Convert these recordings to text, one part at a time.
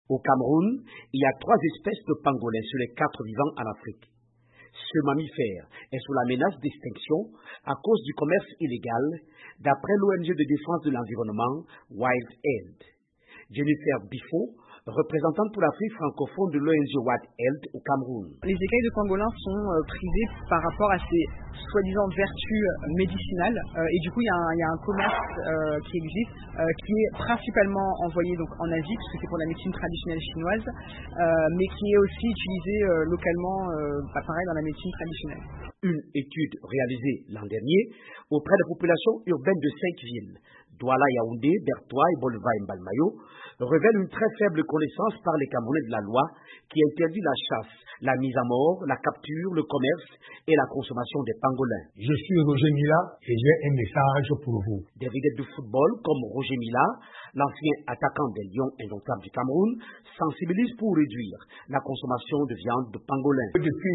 Au Cameroun, il y a 3 espèces de pangolins sur les 4 vivants en Afrique. Ce mammifère est sous la menace d'extinction à cause du commerce illégal, d'après l'ONG de défense de l'environnement Wild Health. Jennifer Bifo, représentante pour l'Afrique francophone de l'ONG Wild Health au Cameroun. Les écailles de pangolin sont prisées par rapport à ces soi-disant vertus médicinales et du coup il y a un commerce qui existe qui est principalement envoyé donc en Asie parce que c'est pour la médecine traditionnelle chinoise mais qui est aussi utilisé localement pareil dans la médecine traditionnelle. Une étude réalisée l'an dernier auprès des populations urbaines de 5 villes, Douala, Yaoundé, Bertoua et Bolva et Mbalmayo, révèle une très faible connaissance par les Camerounais de la loi qui interdit la chasse, la mise à mort, la capture, le commerce et la consommation des pangolins. Je suis Roger Mila et j'ai un message pour vous. Des vedettes de football comme Roger Mila, l'ancien attaquant des Lions indomptables du Cameroun, sensibilisent pour réduire la consommation de viande de pangolin. Depuis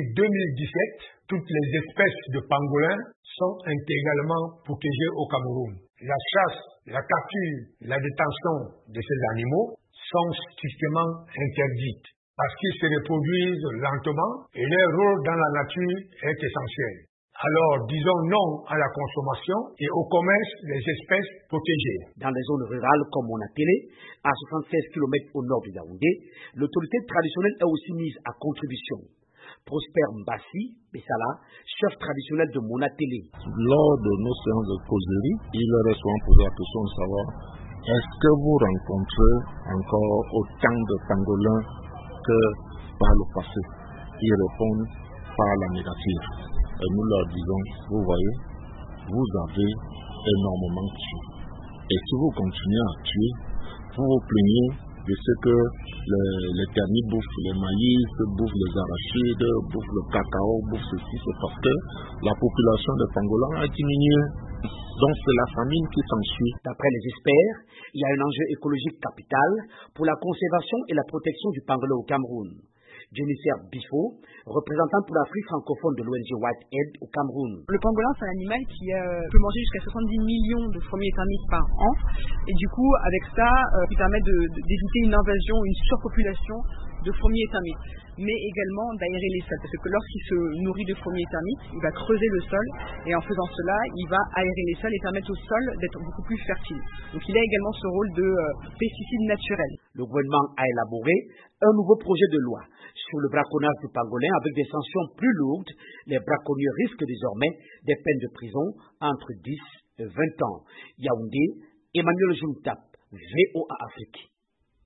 2017, toutes les espèces de pangolins sont intégralement protégées au Cameroun. La chasse, la capture, la détention de ces animaux sont strictement interdites parce qu'ils se reproduisent lentement et leur rôle dans la nature est essentiel. Alors, disons non à la consommation et au commerce des espèces protégées. Dans les zones rurales comme Monatélé, à 76 km au nord de Yaoundé, l'autorité traditionnelle est aussi mise à contribution. Prosper Mbassi Bessala, chef traditionnel de Monatélé. Lors de nos séances de causerie, il leur est souvent posé la question de savoir est-ce que vous rencontrez encore autant de pangolins que par le passé? Ils répondent par la négative. Et nous leur disons, vous voyez, vous avez énormément tué. Et si vous continuez à tuer, vous vous plaignez de ce que les termites bouffent les maïs, bouffent les arachides, bouffent le cacao, bouffent ceci, c'est parce que la population de pangolins a diminué. Donc c'est la famine qui s'ensuit. D'après les experts, il y a un enjeu écologique capital pour la conservation et la protection du pangolin au Cameroun. Jennifer Bifo, représentante pour l'Afrique francophone de l'ONG Wild Health au Cameroun. Le pangolin, c'est un animal qui peut manger jusqu'à 70 millions de fourmis et termites par an. Et du coup, avec ça, il permet d'éviter une invasion, une surpopulation de fourmis et termites. Mais également d'aérer les sols. Parce que lorsqu'il se nourrit de fourmis et termites, il va creuser le sol. Et en faisant cela, il va aérer les sols et permettre au sol d'être beaucoup plus fertile. Donc il a également ce rôle de pesticide naturel. Le gouvernement a élaboré un nouveau projet de loi sur le braconnage du pangolin avec des sanctions plus lourdes. Les braconniers risquent désormais des peines de prison entre 10 et 20 ans. Yaoundé, Emmanuel Juntap, VOA Afrique.